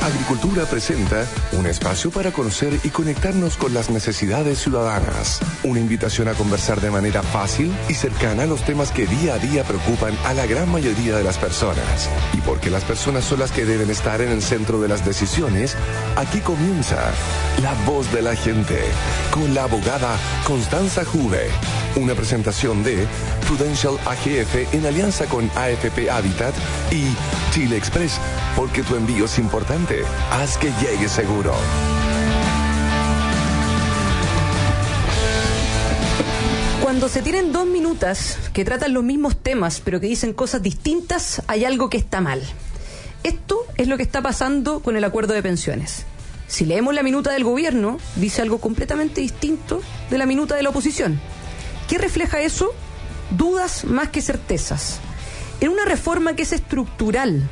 Agricultura presenta un espacio para conocer y conectarnos con las necesidades ciudadanas. Una invitación a conversar de manera fácil y cercana los temas que día a día preocupan a la gran mayoría de las personas. Y porque las personas son las que deben estar en el centro de las decisiones, aquí comienza La Voz de la Gente con la abogada Constanza Juve. Una presentación de Prudential AGF en alianza con AFP Habitat y Chile Express, porque tu envío es importante. Haz que llegue seguro. Cuando se tienen dos minutas que tratan los mismos temas pero que dicen cosas distintas, hay algo que está mal. Esto es lo que está pasando con el acuerdo de pensiones. Si leemos la minuta del gobierno, dice algo completamente distinto de la minuta de la oposición. ¿Qué refleja eso? Dudas más que certezas. En una reforma que es estructural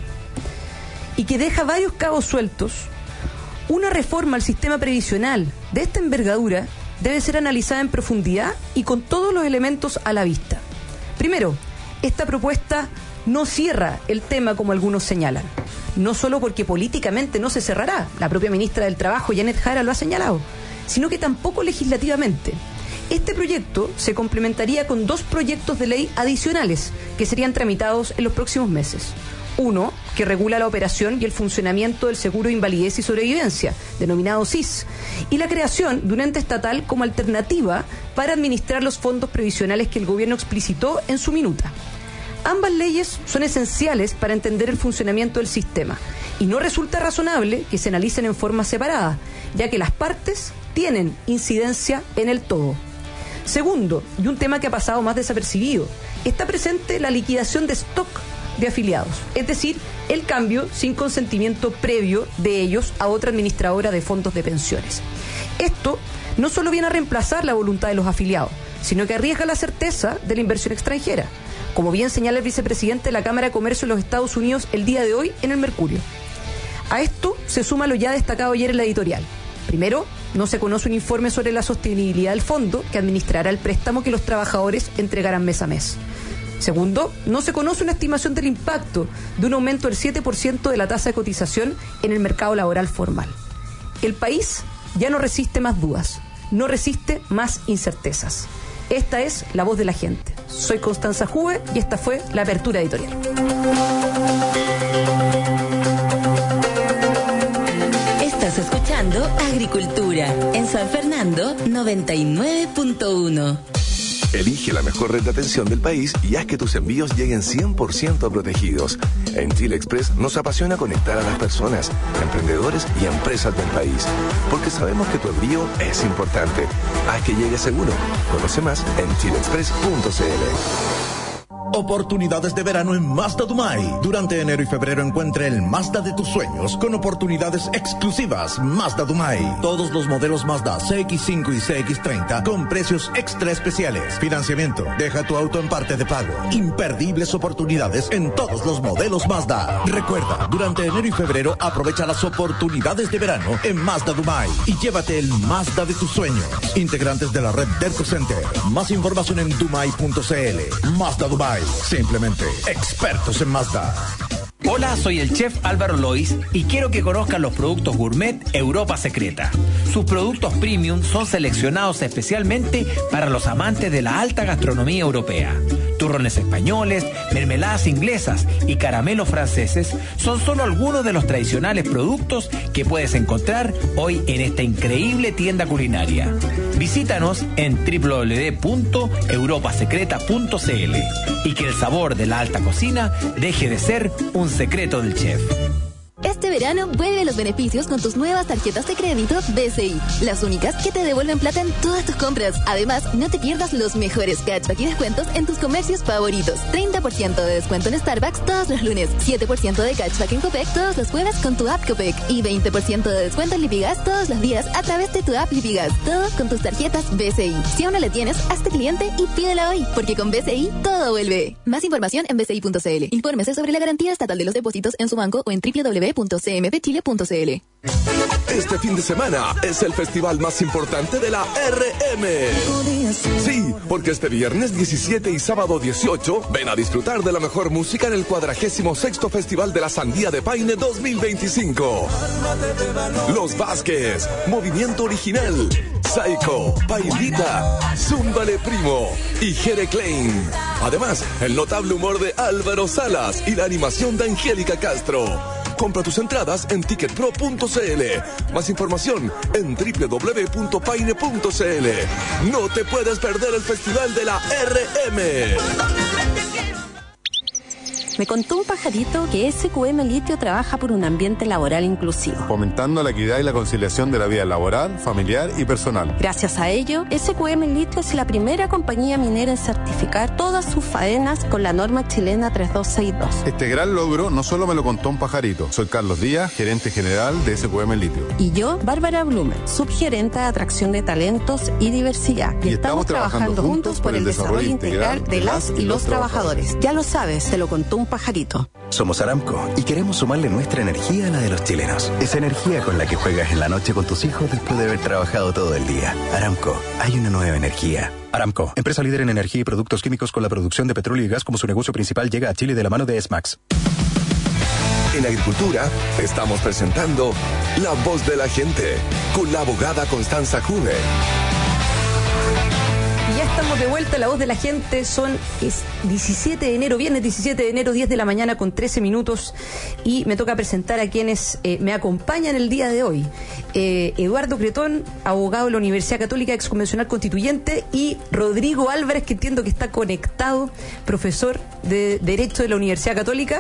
y que deja varios cabos sueltos, una reforma al sistema previsional de esta envergadura debe ser analizada en profundidad y con todos los elementos a la vista. Primero, esta propuesta no cierra el tema como algunos señalan. No solo porque políticamente no se cerrará, la propia ministra del Trabajo, Janet Jara, lo ha señalado, sino que tampoco legislativamente. Este proyecto se complementaría con dos proyectos de ley adicionales que serían tramitados en los próximos meses. Uno, que regula la operación y el funcionamiento del seguro de invalidez y sobrevivencia, denominado SIS, y la creación de un ente estatal como alternativa para administrar los fondos previsionales que el gobierno explicitó en su minuta. Ambas leyes son esenciales para entender el funcionamiento del sistema y no resulta razonable que se analicen en forma separada, ya que las partes tienen incidencia en el todo. Segundo, y un tema que ha pasado más desapercibido, está presente la liquidación de stock de afiliados, es decir, el cambio sin consentimiento previo de ellos a otra administradora de fondos de pensiones. Esto no solo viene a reemplazar la voluntad de los afiliados, sino que arriesga la certeza de la inversión extranjera, como bien señala el vicepresidente de la Cámara de Comercio de los Estados Unidos el día de hoy en el Mercurio. A esto se suma lo ya destacado ayer en la editorial. Primero, no se conoce un informe sobre la sostenibilidad del fondo que administrará el préstamo que los trabajadores entregarán mes a mes. Segundo, no se conoce una estimación del impacto de un aumento del 7% de la tasa de cotización en el mercado laboral formal. El país ya no resiste más dudas, no resiste más incertezas. Esta es La Voz de la Gente. Soy Constanza Juve y esta fue la apertura editorial. Estás escuchando Agricultura en San Fernando 99.1. Elige la mejor red de atención del país y haz que tus envíos lleguen 100% protegidos. En Chile Express nos apasiona conectar a las personas, emprendedores y empresas del país, porque sabemos que tu envío es importante. Haz que llegue seguro. Conoce más en chileexpress.cl. Oportunidades de verano en Mazda Dumay. Durante enero y febrero encuentre el Mazda de tus sueños con oportunidades exclusivas. Mazda Dumay. Todos los modelos Mazda CX5 y CX30 con precios extra especiales. Financiamiento. Deja tu auto en parte de pago. Imperdibles oportunidades en todos los modelos Mazda. Recuerda, durante enero y febrero aprovecha las oportunidades de verano en Mazda Dumay y llévate el Mazda de tus sueños. Integrantes de la red Derco Center. Más información en dumay.cl. Mazda Dumay. Simplemente expertos en Mazda. Hola, soy el chef Álvaro Lois y quiero que conozcan los productos gourmet Europa Secreta. Sus productos premium son seleccionados especialmente para los amantes de la alta gastronomía europea. Turrones españoles, mermeladas inglesas y caramelos franceses son solo algunos de los tradicionales productos que puedes encontrar hoy en esta increíble tienda culinaria. Visítanos en www.europasecreta.cl y que el sabor de la alta cocina deje de ser un secreto del chef. Este verano vuelve los beneficios con tus nuevas tarjetas de crédito BCI, las únicas que te devuelven plata en todas tus compras. Además, no te pierdas los mejores cashback y descuentos en tus comercios favoritos. 30% de descuento en Starbucks todos los lunes, 7% de cashback en Copec todos los jueves con tu app Copec y 20% de descuento en Lipigas todos los días a través de tu app Lipigas. Todo con tus tarjetas BCI. Si aún no la tienes, hazte cliente y pídela hoy, porque con BCI todo vuelve. Más información en bci.cl. Infórmese sobre la garantía estatal de los depósitos en su banco o en www.bci.cl. www.cmpchile.cl. Este fin de semana es el festival más importante de la RM. Sí, porque este viernes 17 y sábado 18 ven a disfrutar de la mejor música en el 46º Festival de la Sandía de Paine 2025. Los Vázquez, Movimiento Original, Psycho, Pailita, Zúmbale Primo y Jere Klein. Además, el notable humor de Álvaro Salas y la animación de Angélica Castro. Compra tus entradas en ticketpro.cl. Más información en www.paine.cl. No te puedes perder el festival de la RM. Me contó un pajarito que SQM Litio trabaja por un ambiente laboral inclusivo, fomentando la equidad y la conciliación de la vida laboral, familiar y personal. Gracias a ello, SQM Litio es la primera compañía minera en certificar todas sus faenas con la norma chilena 3262. Este gran logro no solo me lo contó un pajarito. Soy Carlos Díaz, gerente general de SQM Litio. Y yo, Bárbara Blumer, subgerente de atracción de talentos y diversidad. Y estamos trabajando juntos por el desarrollo integral de las y los trabajadores. Ya lo sabes, se lo contó un pajarito. Somos Aramco y queremos sumarle nuestra energía a la de los chilenos. Esa energía con la que juegas en la noche con tus hijos después de haber trabajado todo el día. Aramco, hay una nueva energía. Aramco, empresa líder en energía y productos químicos con la producción de petróleo y gas como su negocio principal, llega a Chile de la mano de SMAX. En Agricultura estamos presentando La Voz de la Gente con la abogada Constanza June. Y ya estamos de vuelta, La Voz de la Gente. Es 17 de enero, viernes 17 de enero, 10 de la mañana con 13 minutos. Y me toca presentar a quienes me acompañan el día de hoy. Eduardo Cretón, abogado de la Universidad Católica, exconvencional constituyente. Y Rodrigo Álvarez, que entiendo que está conectado, profesor de Derecho de la Universidad Católica.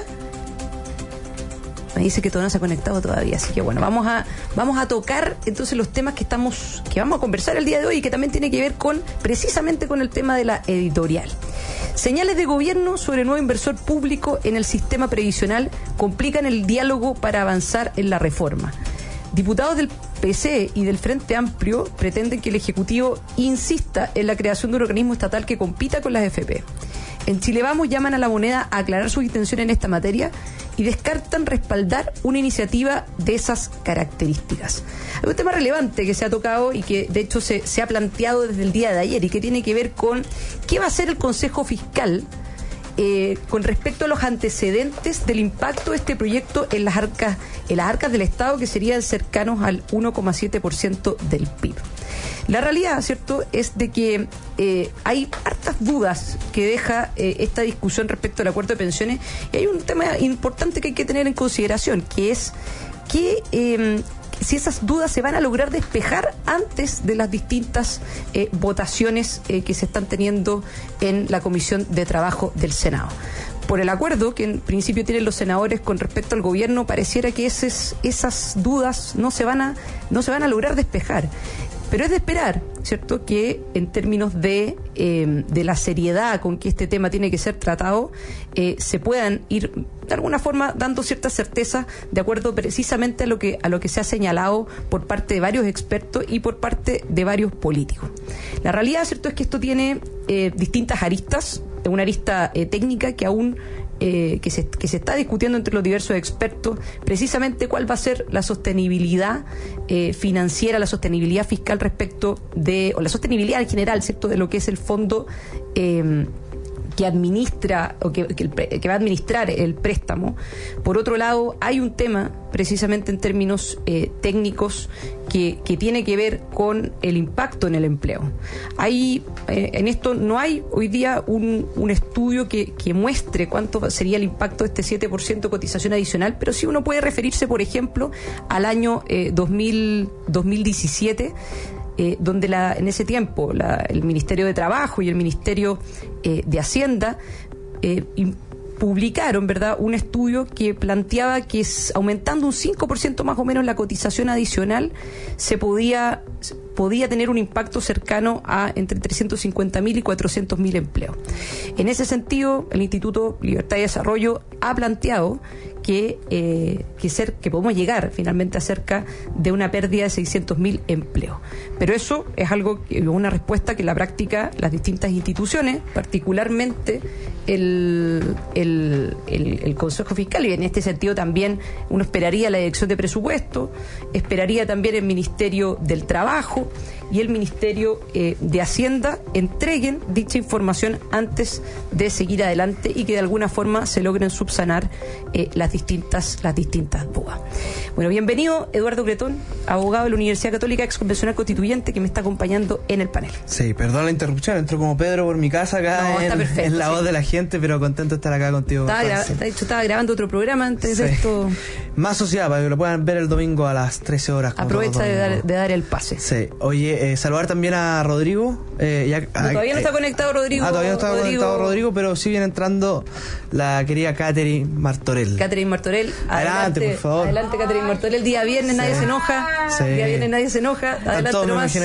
Me dice que todo no se ha conectado todavía, así que bueno, vamos a tocar entonces los temas que vamos a conversar el día de hoy y que también tiene que ver precisamente con el tema de la editorial. Señales de gobierno sobre nuevo inversor público en el sistema previsional complican el diálogo para avanzar en la reforma. Diputados del PC y del Frente Amplio pretenden que el Ejecutivo insista en la creación de un organismo estatal que compita con las FP. En Chile Vamos llaman a la moneda a aclarar sus intenciones en esta materia y descartan respaldar una iniciativa de esas características. Hay un tema relevante que se ha tocado y que de hecho se ha planteado desde el día de ayer y que tiene que ver con qué va a hacer el Consejo Fiscal con respecto a los antecedentes del impacto de este proyecto en las arcas del Estado, que serían cercanos al 1,7% del PIB. La realidad, ¿cierto?, es de que hay hartas dudas que deja esta discusión respecto al acuerdo de pensiones, y hay un tema importante que hay que tener en consideración, que es que si esas dudas se van a lograr despejar antes de las distintas votaciones que se están teniendo en la Comisión de Trabajo del Senado. Por el acuerdo que en principio tienen los senadores con respecto al gobierno, pareciera que esas dudas no se van a lograr despejar. Pero es de esperar, ¿cierto?, que en términos de la seriedad con que este tema tiene que ser tratado, se puedan ir de alguna forma dando cierta certeza de acuerdo precisamente a lo que se ha señalado por parte de varios expertos y por parte de varios políticos. La realidad, ¿cierto?, es que esto tiene distintas aristas, una arista técnica que aún que se está discutiendo entre los diversos expertos, precisamente cuál va a ser la sostenibilidad financiera, la sostenibilidad fiscal o la sostenibilidad en general, ¿cierto?, de lo que es el fondo que administra o que va a administrar el préstamo. Por otro lado, hay un tema precisamente en términos técnicos que tiene que ver con el impacto en el empleo. En esto no hay hoy día un estudio que muestre cuánto sería el impacto de este 7% de cotización adicional, pero sí uno puede referirse, por ejemplo, al año 2017, donde en ese tiempo el Ministerio de Trabajo y el Ministerio de Hacienda publicaron, ¿verdad?, un estudio que planteaba que aumentando un 5% más o menos la cotización adicional se podía podía tener un impacto cercano a entre 350.000 y 400.000 empleos. En ese sentido, el Instituto Libertad y Desarrollo ha planteado que podemos llegar finalmente a cerca de una pérdida de 600.000 empleos. Pero eso es una respuesta que en la práctica las distintas instituciones, particularmente el Consejo Fiscal, y en este sentido también uno esperaría la Dirección de Presupuesto, esperaría también el Ministerio del Trabajo y el Ministerio de Hacienda, entreguen dicha información antes de seguir adelante y que de alguna forma se logren subsanar las distintas dudas. Bueno, bienvenido Eduardo Bretón, abogado de la Universidad Católica, ex convencional constituyente, que me está acompañando en el panel. Sí, perdón la interrupción, entro como Pedro por mi casa acá en la voz de la gente, pero contento de estar acá contigo. Estaba grabando otro programa antes de esto. Más sociedad, para que lo puedan ver el domingo a las 13 horas. Aprovecha de dar el pase. Sí, oye, saludar también a Rodrigo. Todavía no está conectado Rodrigo. Todavía no está conectado Rodrigo, pero sí viene entrando la querida Catherine Martorell. Catherine Martorell, adelante, por favor. Adelante, Catherine Martorell. Día viernes, nadie se enoja. Día viernes, nadie se enoja. Adelante nomás.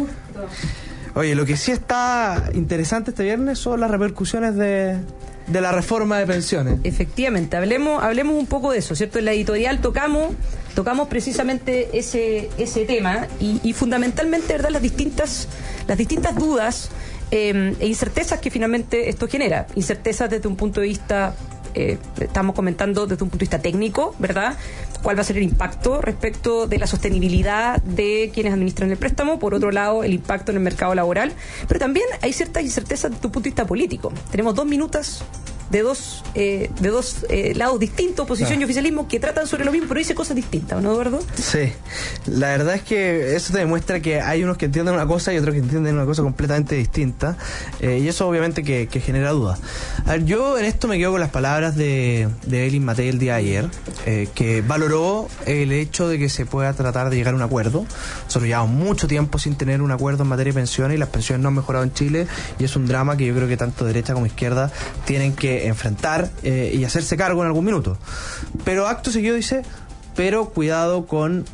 Oye, lo que sí está interesante este viernes son las repercusiones de la reforma de pensiones. Efectivamente, hablemos un poco de eso, ¿cierto? En la editorial tocamos precisamente ese tema y fundamentalmente, ¿verdad?, las distintas dudas e incertezas que finalmente esto genera. Incertezas desde un punto de vista, estamos comentando desde un punto de vista técnico, ¿verdad? ¿Cuál va a ser el impacto respecto de la sostenibilidad de quienes administran el préstamo? Por otro lado, el impacto en el mercado laboral. Pero también hay ciertas incertezas desde un punto de vista político. Tenemos 2 minutos de dos lados distintos, oposición y oficialismo, que tratan sobre lo mismo, pero dice cosas distintas, ¿no, Eduardo? Sí, la verdad es que eso te demuestra que hay unos que entienden una cosa y otros que entienden una cosa completamente distinta, y eso obviamente que genera dudas. A ver, yo en esto me quedo con las palabras de Evelyn Matei el día de ayer, que valoró el hecho de que se pueda tratar de llegar a un acuerdo. Nosotros llevamos mucho tiempo sin tener un acuerdo en materia de pensiones y las pensiones no han mejorado en Chile, y es un drama que yo creo que tanto derecha como izquierda tienen que enfrentar y hacerse cargo en algún minuto. Pero acto seguido dice, pero cuidado con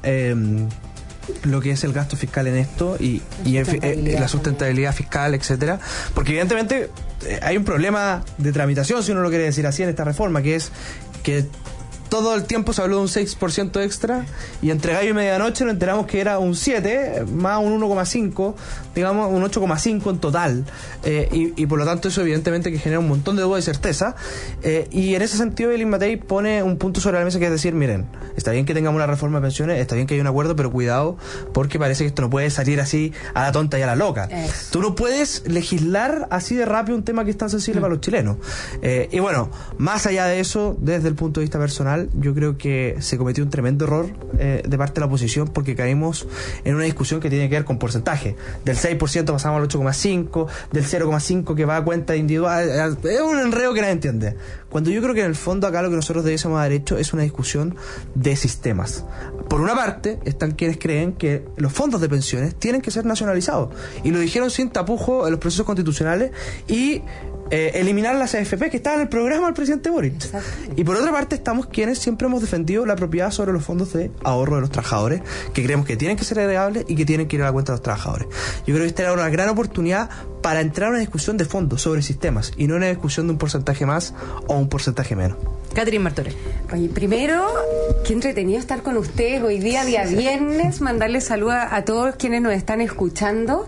lo que es el gasto fiscal en esto y la sustentabilidad fiscal, etcétera, porque evidentemente hay un problema de tramitación, si uno lo quiere decir así, en esta reforma, que es que todo el tiempo se habló de un 6% extra y entre gallo y medianoche nos enteramos que era un 7 más un 1,5, digamos un 8,5 en total, y por lo tanto eso evidentemente que genera un montón de dudas y certeza, y en ese sentido Evelyn Matei pone un punto sobre la mesa, que es decir, miren, está bien que tengamos una reforma de pensiones, está bien que haya un acuerdo, pero cuidado, porque parece que esto no puede salir así a la tonta y a la loca. Tú no puedes legislar así de rápido un tema que es tan sensible para los chilenos, y bueno, más allá de eso, desde el punto de vista personal, yo creo que se cometió un tremendo error de parte de la oposición, porque caímos en una discusión que tiene que ver con porcentaje. Del 6% pasamos al 8,5%, del 0,5% que va a cuenta individual. Es un enredo que nadie entiende. Cuando yo creo que en el fondo acá lo que nosotros debiésemos haber hecho es una discusión de sistemas. Por una parte, están quienes creen que los fondos de pensiones tienen que ser nacionalizados. Y lo dijeron sin tapujo en los procesos constitucionales, y eliminar las AFP que estaban en el programa del presidente Boric. Exacto. Y por otra parte estamos quienes siempre hemos defendido la propiedad sobre los fondos de ahorro de los trabajadores, que creemos que tienen que ser agregables y que tienen que ir a la cuenta de los trabajadores. Yo creo que esta era una gran oportunidad para entrar a una discusión de fondo sobre sistemas y no una discusión de un porcentaje más o un porcentaje menos. Catherine Martorell. Oye, primero, qué entretenido estar con ustedes hoy día viernes, mandarles saludos a todos quienes nos están escuchando.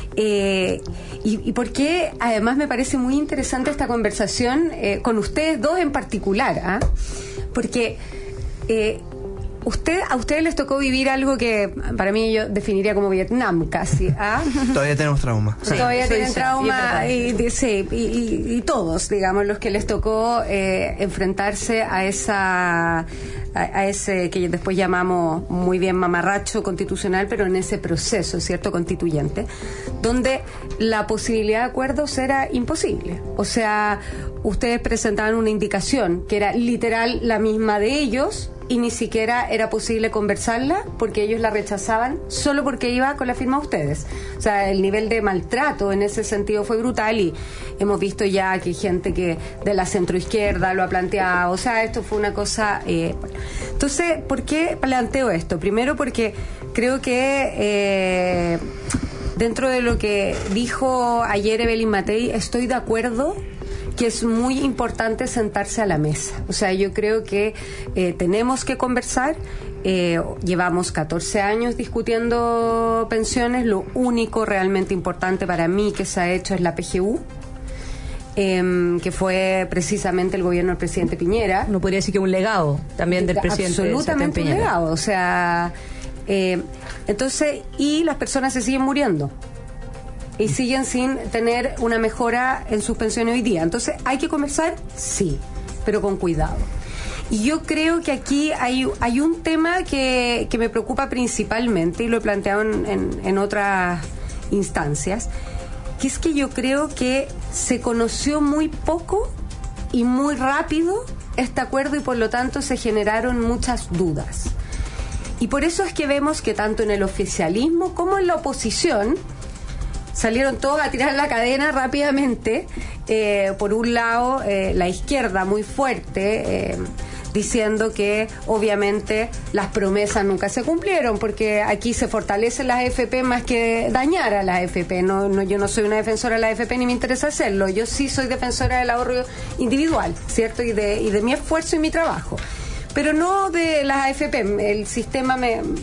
Y porque además me parece muy interesante esta conversación con ustedes dos en particular, porque a ustedes les tocó vivir algo que para mí yo definiría como Vietnam casi. Todavía tenemos trauma. Sí. Todavía tienen trauma y todos, digamos, los que les tocó enfrentarse a ese que después llamamos muy bien mamarracho constitucional, pero en ese proceso, ¿cierto?, constituyente, donde la posibilidad de acuerdos era imposible. O sea, ustedes presentaban una indicación que era literal la misma de ellos, y ni siquiera era posible conversarla porque ellos la rechazaban solo porque iba con la firma de ustedes. O sea, el nivel de maltrato en ese sentido fue brutal y hemos visto ya que hay gente que de la centroizquierda lo ha planteado. O sea, esto fue una cosa... Entonces, ¿por qué planteo esto? Primero porque creo que dentro de lo que dijo ayer Evelyn Matei, estoy de acuerdo que es muy importante sentarse a la mesa. O sea, yo creo que tenemos que conversar. Llevamos 14 años discutiendo pensiones. Lo único realmente importante para mí que se ha hecho es la PGU, que fue precisamente el gobierno del presidente Piñera. No podría decir que un legado también del presidente absolutamente Piñera. Un legado. O sea, entonces, y las personas se siguen muriendo y siguen sin tener una mejora en sus pensiones hoy día. Entonces, ¿hay que conversar? Sí, pero con cuidado. Y yo creo que aquí hay un tema que me preocupa principalmente, y lo he planteado en otras instancias, que es que yo creo que se conoció muy poco y muy rápido este acuerdo y por lo tanto se generaron muchas dudas. Y por eso es que vemos que tanto en el oficialismo como en la oposición salieron todos a tirar la cadena rápidamente. Por un lado, la izquierda muy fuerte, diciendo que obviamente las promesas nunca se cumplieron, porque aquí se fortalecen las AFP más que dañar a las AFP. Yo no soy una defensora de la AFP ni me interesa hacerlo. Yo sí soy defensora del ahorro individual, ¿cierto? Y de mi esfuerzo y mi trabajo. Pero no de las AFP. El sistema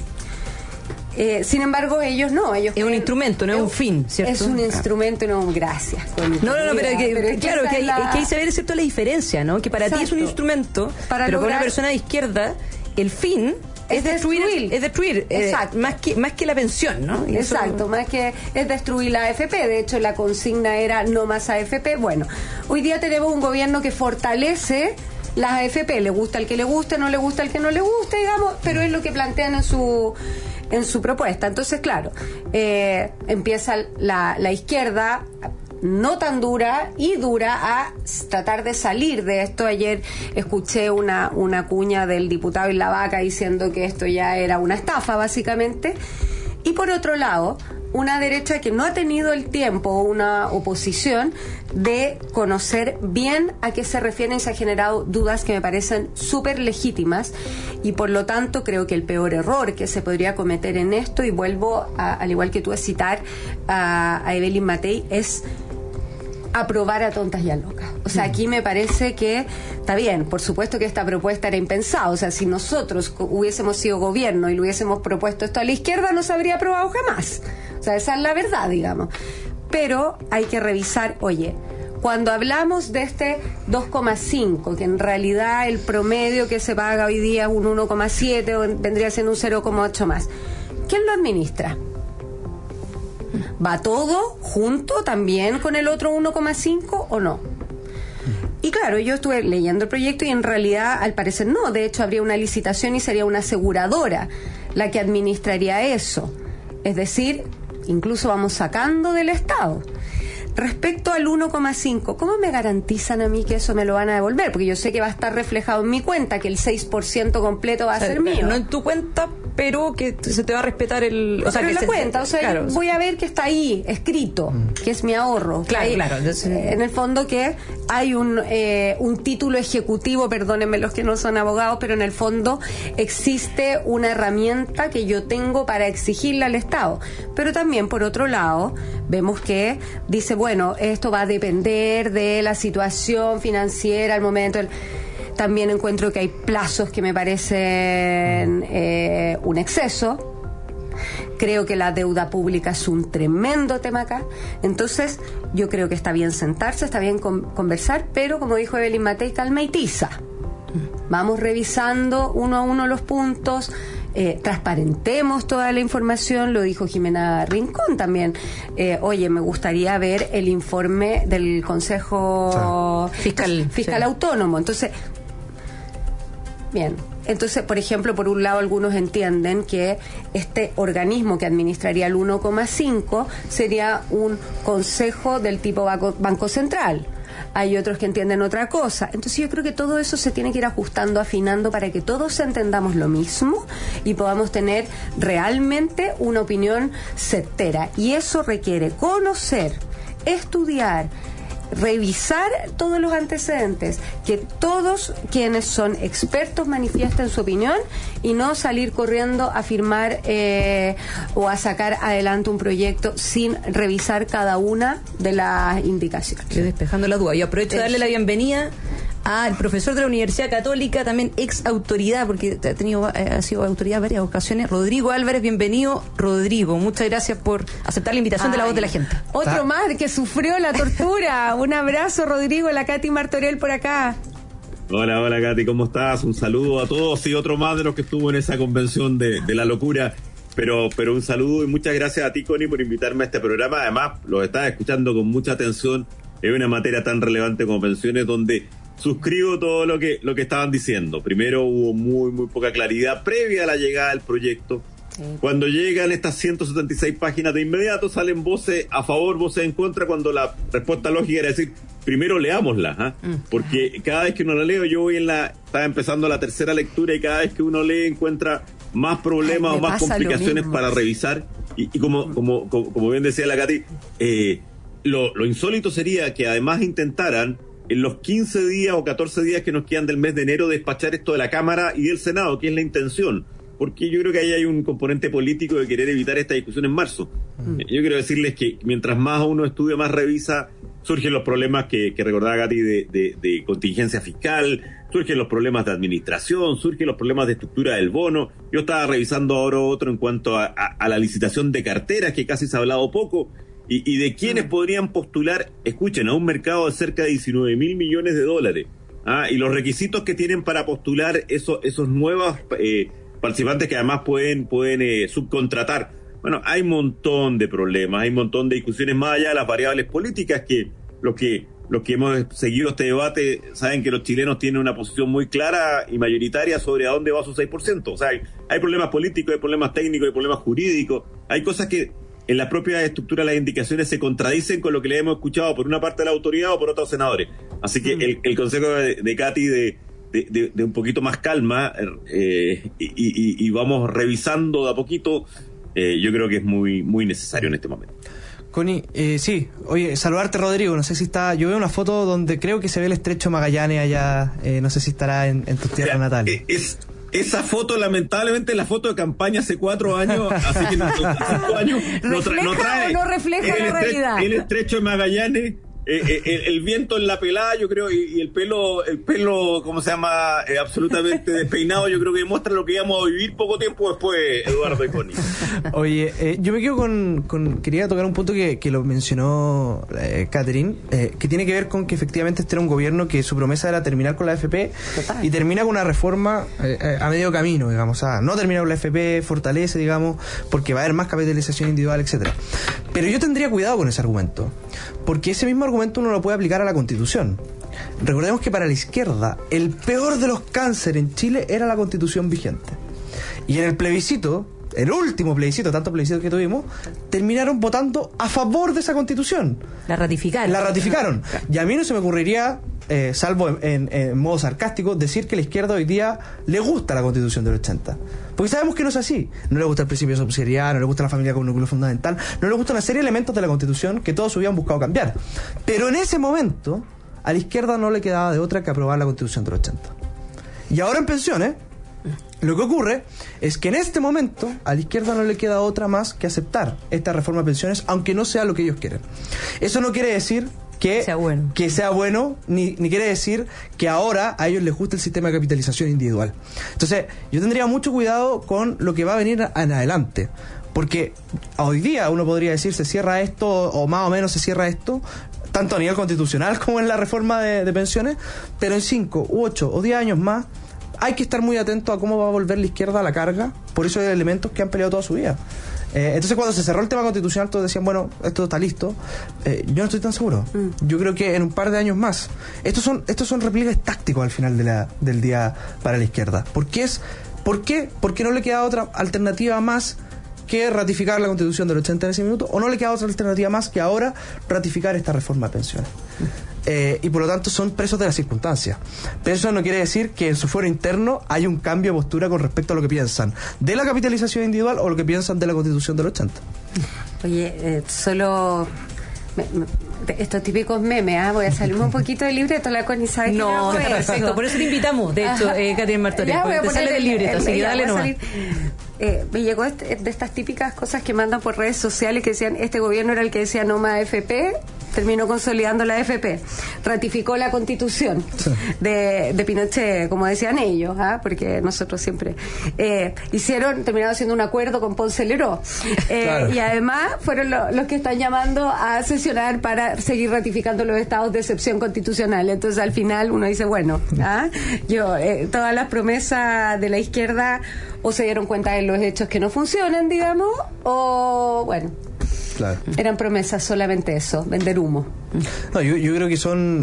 sin embargo, ellos no. Ellos es un instrumento, no es un fin, ¿cierto? Es un instrumento, no un gracias. No, pero claro, que hay que saber, ¿cierto?, la diferencia, ¿no? Que para Exacto. ti es un instrumento, pero para una persona de izquierda, el fin es destruir. Exacto. Más que la pensión, ¿no? Y exacto, más que es destruir la AFP. De hecho, la consigna era no más AFP. Bueno, hoy día tenemos un gobierno que fortalece las AFP. Le gusta al que le guste, no le gusta al que no le guste, digamos, pero es lo que plantean en su propuesta. Entonces, claro, empieza la izquierda no tan dura y dura a tratar de salir de esto. Ayer escuché una cuña del diputado Isla Vaca diciendo que esto ya era una estafa, básicamente. Y por otro lado, una derecha que no ha tenido el tiempo, una oposición, de conocer bien a qué se refieren. Se han generado dudas que me parecen súper legítimas y por lo tanto creo que el peor error que se podría cometer en esto, y vuelvo al igual que tú a citar a Evelyn Matei, es aprobar a tontas y a locas. O sea, aquí me parece que está bien, por supuesto que esta propuesta era impensada. O sea, si nosotros hubiésemos sido gobierno y le hubiésemos propuesto esto a la izquierda, no se habría aprobado jamás. O sea, esa es la verdad, digamos. Pero hay que revisar, oye, cuando hablamos de este 2,5, que en realidad el promedio que se paga hoy día es un 1,7 o vendría siendo un 0,8 más, ¿quién lo administra? ¿Va todo junto también con el otro 1,5 o no? Y claro, yo estuve leyendo el proyecto y en realidad al parecer no. De hecho, habría una licitación y sería una aseguradora la que administraría eso. Es decir, incluso vamos sacando del Estado. Respecto al 1,5, ¿cómo me garantizan a mí que eso me lo van a devolver? Porque yo sé que va a estar reflejado en mi cuenta, que el 6% completo va a ser mío. No en tu cuenta, pero que se te va a respetar el... O sea, pero en la cuenta, o sea, claro, voy a ver que está ahí, escrito, que es mi ahorro. Claro, ahí, claro. Entonces, en el fondo que hay un título ejecutivo, perdónenme los que no son abogados, pero en el fondo existe una herramienta que yo tengo para exigirle al Estado. Pero también, por otro lado, vemos que dice, bueno, esto va a depender de la situación financiera al momento. También encuentro que hay plazos que me parecen un exceso. Creo que la deuda pública es un tremendo tema acá. Entonces, yo creo que está bien sentarse, está bien conversar, pero como dijo Evelyn Matei, calma y tiza. Vamos revisando uno a uno los puntos. Transparentemos toda la información, lo dijo Jimena Rincón también. Oye, me gustaría ver el informe del Consejo Fiscal Autónomo. Entonces, bien. Entonces, por ejemplo, por un lado, algunos entienden que este organismo que administraría el 1,5 sería un consejo del tipo Banco Central. hay otros que entienden otra cosa. Entonces yo creo que todo eso se tiene que ir ajustando, afinando, para que todos entendamos lo mismo y podamos tener realmente una opinión certera. Y eso requiere conocer, estudiar, revisar todos los antecedentes, que todos quienes son expertos manifiesten su opinión y no salir corriendo a firmar o a sacar adelante un proyecto sin revisar cada una de las indicaciones. Estoy despejando la duda. Yo aprovecho de darle la bienvenida al profesor de la Universidad Católica, también ex autoridad, porque ha sido autoridad en varias ocasiones, Rodrigo Álvarez. Bienvenido, Rodrigo. Muchas gracias por aceptar la invitación de La Voz de la Gente. Otro más que sufrió la tortura. Un abrazo, Rodrigo. La Katy Martorell por acá. Hola Katy, ¿cómo estás? Un saludo a todos y otro más de los que estuvo en esa convención de la locura. Pero un saludo y muchas gracias a ti, Connie, por invitarme a este programa. Además, los estás escuchando con mucha atención. Es una materia tan relevante como pensiones, donde suscribo todo lo que estaban diciendo. Primero, hubo muy poca claridad previa a la llegada del proyecto. Sí. Cuando llegan estas 176 páginas, de inmediato salen voces a favor, voces en contra, cuando la respuesta lógica era decir, primero leámosla, porque cada vez que uno la leo, yo estaba empezando la tercera lectura, y cada vez que uno lee encuentra más problemas o más complicaciones para revisar. Y como bien decía la Katy, lo insólito sería que además intentaran en los 15 días o 14 días que nos quedan del mes de enero despachar esto de la Cámara y del Senado, que es la intención, porque yo creo que ahí hay un componente político de querer evitar esta discusión en marzo. Yo quiero decirles que mientras más uno estudia, más revisa, surgen los problemas que recordaba Katy de contingencia fiscal, surgen los problemas de administración, surgen los problemas de estructura del bono. Yo estaba revisando ahora otro en cuanto a la licitación de carteras, que casi se ha hablado poco, y de quienes podrían postular, escuchen, a un mercado de cerca de 19.000 millones de dólares. Y los requisitos que tienen para postular esos nuevos participantes, que además pueden subcontratar. Bueno, hay un montón de problemas, hay un montón de discusiones más allá de las variables políticas, que los que hemos seguido este debate saben que los chilenos tienen una posición muy clara y mayoritaria sobre a dónde va su 6%. O sea, hay problemas políticos, hay problemas técnicos, hay problemas jurídicos, hay cosas que en la propia estructura de las indicaciones se contradicen con lo que le hemos escuchado por una parte de la autoridad o por otros senadores. Así que el consejo de Katy de un poquito más calma y vamos revisando de a poquito, yo creo que es muy necesario en este momento. Connie, sí, oye, saludarte, Rodrigo. No sé si está, yo veo una foto donde creo que se ve el estrecho Magallanes allá, no sé si estará en tu tierra natal. Esa foto, lamentablemente, es la foto de campaña hace 4 años, así que 5 años no trae, no refleja la realidad. El estrecho de Magallanes, el viento en la pelada, yo creo, y el pelo, ¿cómo se llama? Absolutamente despeinado, yo creo que demuestra lo que íbamos a vivir poco tiempo después, Eduardo y Connie. Oye, yo me quedo quería tocar un punto que lo mencionó Catherine, que tiene que ver con que efectivamente este era un gobierno que su promesa era terminar con la AFP. Total. Y termina con una reforma a medio camino, digamos. No termina con la AFP, fortalece, digamos, porque va a haber más capitalización individual, etcétera. Pero yo tendría cuidado con ese argumento, porque ese mismo argumento uno lo puede aplicar a la Constitución. Recordemos que para la izquierda el peor de los cánceres en Chile era la Constitución vigente. Y en el plebiscito, el último plebiscito, tantos plebiscitos que tuvimos, terminaron votando a favor de esa Constitución. La ratificaron. Y a mí no se me ocurriría, salvo en modo sarcástico, decir que la izquierda hoy día le gusta la Constitución del 80. Porque sabemos que no es así. No le gusta el principio de subsidiariedad, no le gusta la familia como núcleo fundamental, no le gusta una serie de elementos de la Constitución que todos hubieran buscado cambiar. Pero en ese momento, a la izquierda no le quedaba de otra que aprobar la Constitución del 80. Y ahora en pensiones, lo que ocurre es que en este momento a la izquierda no le queda otra más que aceptar esta reforma de pensiones, aunque no sea lo que ellos quieren. Eso no quiere decir que sea bueno, ni quiere decir que ahora a ellos les guste el sistema de capitalización individual. Entonces, yo tendría mucho cuidado con lo que va a venir en adelante, porque hoy día uno podría decir se cierra esto, o más o menos se cierra esto, tanto a nivel constitucional como en la reforma de pensiones, pero en 5, 8 o 10 años más hay que estar muy atento a cómo va a volver la izquierda a la carga por esos elementos que han peleado toda su vida. Entonces, cuando se cerró el tema constitucional, todos decían, bueno, esto está listo. Yo no estoy tan seguro. Yo creo que en un par de años más. Estos son repliegues tácticos al final del día para la izquierda. ¿Por qué? Porque no le queda otra alternativa más que ratificar la Constitución del 80 en ese minuto, o no le queda otra alternativa más que ahora ratificar esta reforma de pensiones. y por lo tanto son presos de las circunstancias. Pero eso no quiere decir que en su fuero interno hay un cambio de postura con respecto a lo que piensan de la capitalización individual o lo que piensan de la Constitución del 80. Oye, solo... estos típicos memes, voy a salirme un poquito del libreto, la Connie sabe que no, está perfecto, por eso te invitamos, de hecho, Catherine Martorell, porque te sale del libreto, así que dale nomás. Me llegó de estas típicas cosas que mandan por redes sociales que decían, este gobierno era el que decía no más AFP, terminó consolidando la AFP, ratificó la Constitución de Pinochet, como decían ellos, porque nosotros siempre terminaron haciendo un acuerdo con Ponce Leró, claro. Y además fueron los que están llamando a sesionar para seguir ratificando los estados de excepción constitucional. Entonces al final uno dice, bueno, todas las promesas de la izquierda o se dieron cuenta de los hechos que no funcionan, digamos, o bueno, claro, eran promesas, solamente eso, vender humo. No, yo creo que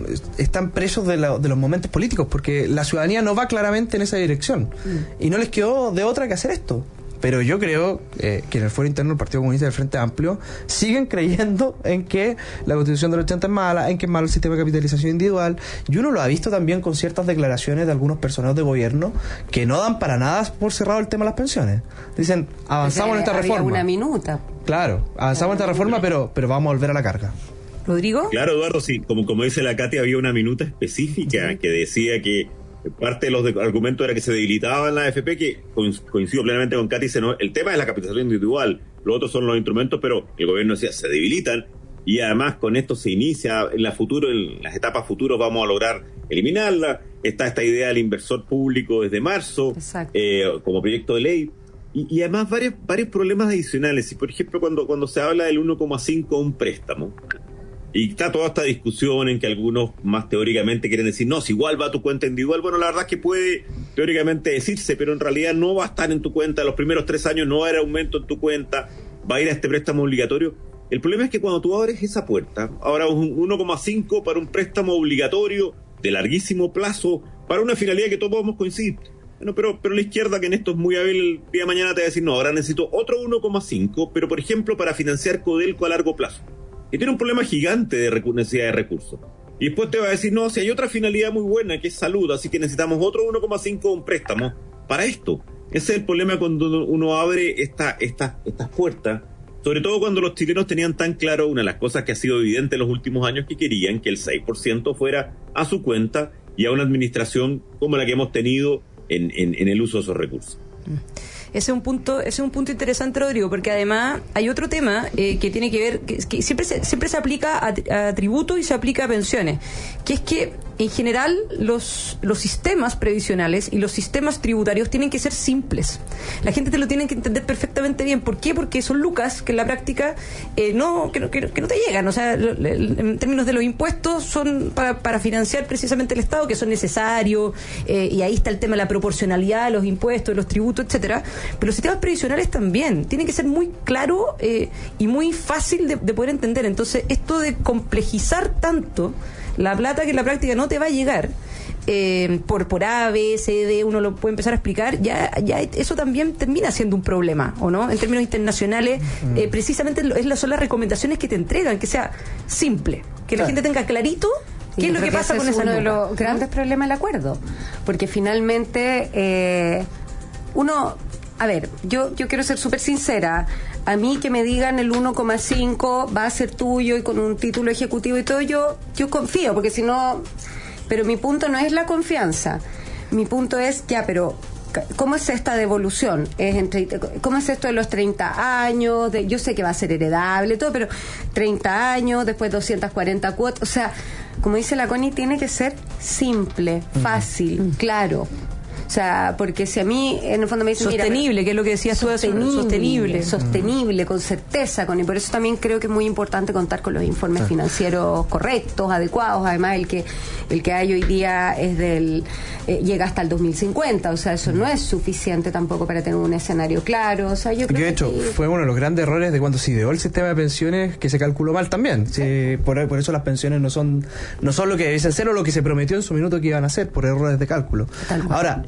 están presos de los momentos políticos, porque la ciudadanía no va claramente en esa dirección y no les quedó de otra que hacer esto. Pero yo creo que en el fuero interno del Partido Comunista y del Frente Amplio siguen creyendo en que la Constitución del 80 es mala, en que es malo el sistema de capitalización individual, y uno lo ha visto también con ciertas declaraciones de algunos personeros de gobierno que no dan para nada por cerrado el tema de las pensiones. Dicen, avanzamos en esta reforma. Una minuta. Claro, avanzamos en esta reforma, pero vamos a volver a la carga. ¿Rodrigo? Claro, Eduardo, sí, como dice la Katy, había una minuta específica que decía que parte de los argumentos era que se debilitaba en la AFP, que coincido plenamente con Katy, el tema es la capitalización individual, los otros son los instrumentos, pero el gobierno decía, se debilitan, y además con esto se inicia en las etapas futuras vamos a lograr eliminarla. Está esta idea del inversor público desde marzo, como proyecto de ley, y además varios problemas adicionales. Y por ejemplo, cuando se habla del 1,5 un préstamo, y está toda esta discusión en que algunos más teóricamente quieren decir, no, si igual va a tu cuenta individual. Bueno, la verdad es que puede teóricamente decirse, pero en realidad no va a estar en tu cuenta. Los primeros 3 años no va a haber aumento en tu cuenta, va a ir a este préstamo obligatorio. El problema es que cuando tú abres esa puerta, ahora un 1,5 para un préstamo obligatorio de larguísimo plazo, para una finalidad que todos podemos coincidir. Bueno, pero la izquierda, que en esto es muy hábil, el día de mañana te va a decir, no, ahora necesito otro 1,5, pero por ejemplo para financiar Codelco a largo plazo. Y tiene un problema gigante de necesidad de recursos. Y después te va a decir, no, si hay otra finalidad muy buena, que es salud, así que necesitamos otro 1,5 un préstamo para esto. Ese es el problema cuando uno abre estas puertas, sobre todo cuando los chilenos tenían tan claro, una de las cosas que ha sido evidente en los últimos años, que querían que el 6% fuera a su cuenta y a una administración como la que hemos tenido en el uso de esos recursos. Ese es un punto interesante, Rodrigo, porque además hay otro tema que tiene que ver, que siempre se aplica a tributo y se aplica a pensiones, que es que en general los sistemas previsionales y los sistemas tributarios tienen que ser simples. La gente te lo tiene que entender perfectamente bien. ¿Por qué? Porque son lucas que en la práctica que no te llegan. O sea, en términos de los impuestos son para financiar precisamente el Estado, que son necesarios, y ahí está el tema de la proporcionalidad de los impuestos, de los tributos, etcétera. Pero los sistemas previsionales también tienen que ser muy claro y muy fácil de poder entender. Entonces, esto de complejizar tanto la plata que en la práctica no te va a llegar por A, B, C, D, uno lo puede empezar a explicar, ya eso también termina siendo un problema, ¿o no? En términos internacionales, precisamente son las recomendaciones que te entregan, que sea simple, que la gente tenga clarito qué es lo que pasa con esa uno de los grandes problemas del acuerdo, porque finalmente a ver, yo quiero ser súper sincera. A mí que me digan el 1,5 va a ser tuyo y con un título ejecutivo y todo, yo confío, porque si no... Pero mi punto no es la confianza. Mi punto es, pero ¿cómo es esta devolución? ¿Cómo es esto de los 30 años? Yo sé que va a ser heredable, todo, pero 30 años, después 240 cuotas. O sea, como dice la Connie, tiene que ser simple, fácil, claro. O sea, porque si a mí en el fondo me dicen sostenible, que es lo que decías tú, sostenible, con certeza, y por eso también creo que es muy importante contar con los informes financieros correctos, adecuados. Además, el que hay hoy día es llega hasta el 2050, o sea, eso no es suficiente tampoco para tener un escenario claro. O sea, yo creo de hecho, fue uno de los grandes errores de cuando se ideó el sistema de pensiones, que se calculó mal también. Por eso las pensiones no son lo que dicen ser o lo que se prometió en su minuto que iban a ser, por errores de cálculo. Ahora,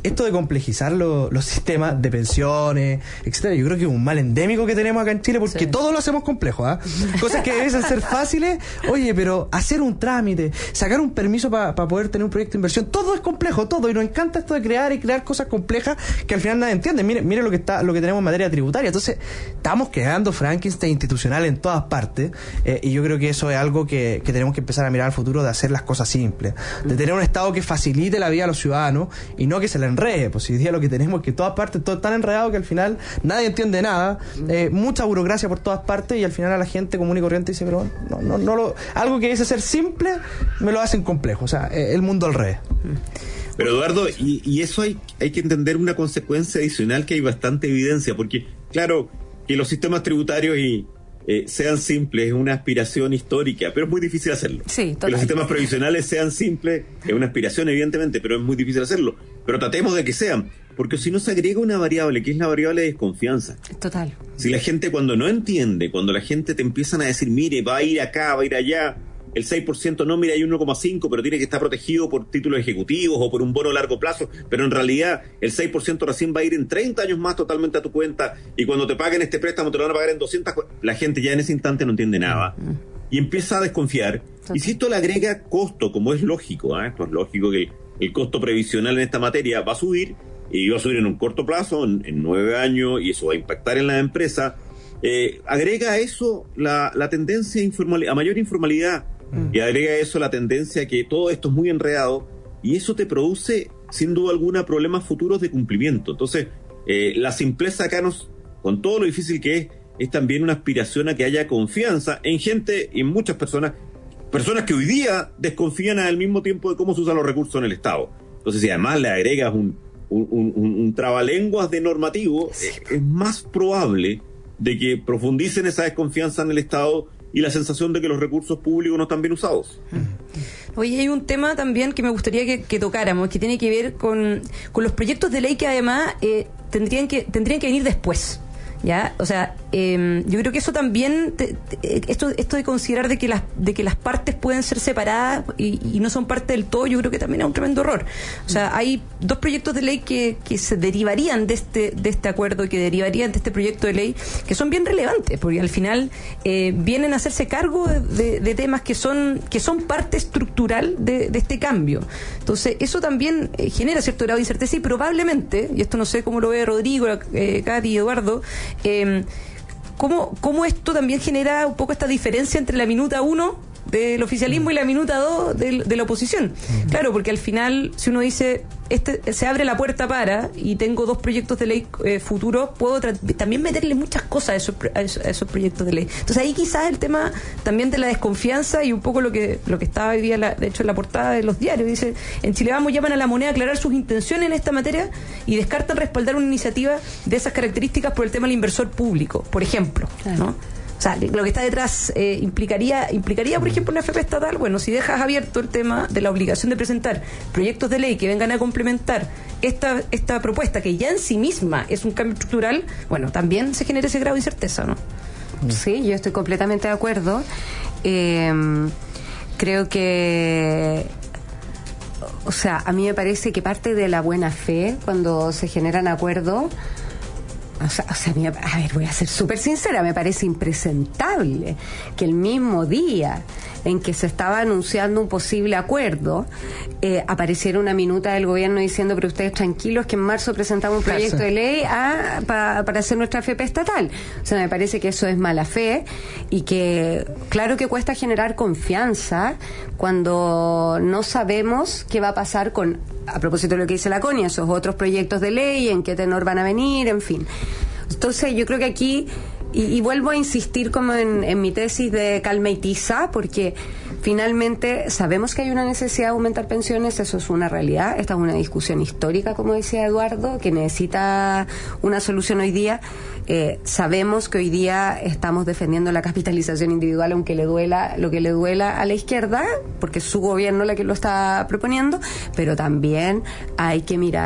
esto de complejizar los sistemas de pensiones, etcétera, yo creo que es un mal endémico que tenemos acá en Chile, porque todo lo hacemos complejo, cosas que deben ser fáciles. Oye, pero hacer un trámite, sacar un permiso para poder tener un proyecto de inversión, todo es complejo, todo, y nos encanta esto de crear cosas complejas que al final nadie entiende. Mire lo que tenemos en materia tributaria. Entonces, estamos creando Frankenstein institucional en todas partes, y yo creo que eso es algo que tenemos que empezar a mirar al futuro, de hacer las cosas simples, de tener un Estado que facilite la vida a los ciudadanos y no que se le enrede. Pues hoy día lo que tenemos es que en todas partes todo es tan enredado que al final nadie entiende nada, mucha burocracia por todas partes, y al final a la gente común y corriente dice, pero algo que dice ser simple me lo hacen complejo. O sea, el mundo al revés. Pero Eduardo, y eso hay que entender una consecuencia adicional, que hay bastante evidencia, porque claro, que los sistemas tributarios sean simples es una aspiración histórica, pero es muy difícil hacerlo. Sí, que los sistemas previsionales sean simples es una aspiración, evidentemente, pero es muy difícil hacerlo. Pero tratemos de que sean, porque si no se agrega una variable, que es la variable de desconfianza. Total. Si la gente, cuando no entiende, cuando la gente te empiezan a decir, mire, va a ir acá, va a ir allá, el 6% no, mira, hay 1,5%, pero tiene que estar protegido por títulos ejecutivos o por un bono a largo plazo, pero en realidad el 6% recién va a ir en 30 años más totalmente a tu cuenta, y cuando te paguen este préstamo te lo van a pagar en 200, la gente ya en ese instante no entiende nada y empieza a desconfiar. Y si esto le agrega costo, como es lógico, esto es lógico, que el costo previsional en esta materia va a subir, y va a subir en un corto plazo, en 9 años, y eso va a impactar en la empresa. Agrega a eso la tendencia a mayor informalidad, y agrega a eso la tendencia a que todo esto es muy enredado, y eso te produce, sin duda alguna, problemas futuros de cumplimiento. Entonces, la simpleza acá, con todo lo difícil que es también una aspiración a que haya confianza en gente y en muchas personas que hoy día desconfían al mismo tiempo de cómo se usan los recursos en el Estado. Entonces, si además le agregas un trabalenguas de normativo, es más probable de que profundicen esa desconfianza en el Estado y la sensación de que los recursos públicos no están bien usados. Oye, hay un tema también que me gustaría que tocáramos, que tiene que ver con los proyectos de ley que además tendrían que venir después. ¿Ya? O sea, yo creo que eso también, esto de considerar de que las partes pueden ser separadas y no son parte del todo, yo creo que también es un tremendo error. O sea, hay dos proyectos de ley que se derivarían de este acuerdo, y que derivarían de este proyecto de ley, que son bien relevantes, porque al final vienen a hacerse cargo de temas que son parte estructural de este cambio. Entonces, eso también genera cierto grado de incerteza, y probablemente, y esto no sé cómo lo ve Rodrigo, Katy y Eduardo, ¿cómo esto también genera un poco esta diferencia entre la minuta 1 del oficialismo y la minuta 2 de la oposición? Claro, porque al final, si uno dice, se abre la puerta y tengo dos proyectos de ley futuros, puedo también meterle muchas cosas a esos proyectos de ley. Entonces ahí quizás el tema también de la desconfianza, y un poco lo que estaba hoy día, de hecho, en la portada de los diarios, dice, en Chile Vamos llaman a la moneda a aclarar sus intenciones en esta materia y descartan respaldar una iniciativa de esas características por el tema del inversor público, por ejemplo, ¿no? O sea, lo que está detrás implicaría, por ejemplo, una FP estatal. Bueno, si dejas abierto el tema de la obligación de presentar proyectos de ley que vengan a complementar esta propuesta, que ya en sí misma es un cambio estructural, bueno, también se genera ese grado de incerteza, ¿no? Sí, yo estoy completamente de acuerdo. Creo que, o sea, a mí me parece que parte de la buena fe cuando se generan acuerdos. O sea, a ver, voy a ser súper sincera, me parece impresentable que el mismo día en que se estaba anunciando un posible acuerdo, apareciera una minuta del gobierno diciendo, pero ustedes tranquilos que en marzo presentamos un proyecto de ley para hacer nuestra FP estatal. O sea, me parece que eso es mala fe, y que claro que cuesta generar confianza cuando no sabemos qué va a pasar a propósito de lo que dice la Connie, esos otros proyectos de ley, en qué tenor van a venir, en fin. Entonces yo creo que aquí, y vuelvo a insistir como en mi tesis de calma y tiza, porque finalmente sabemos que hay una necesidad de aumentar pensiones, eso es una realidad, esta es una discusión histórica, como decía Eduardo, que necesita una solución hoy día. Sabemos que hoy día estamos defendiendo la capitalización individual, aunque lo que le duela a la izquierda, porque es su gobierno la que lo está proponiendo, pero también hay que mirar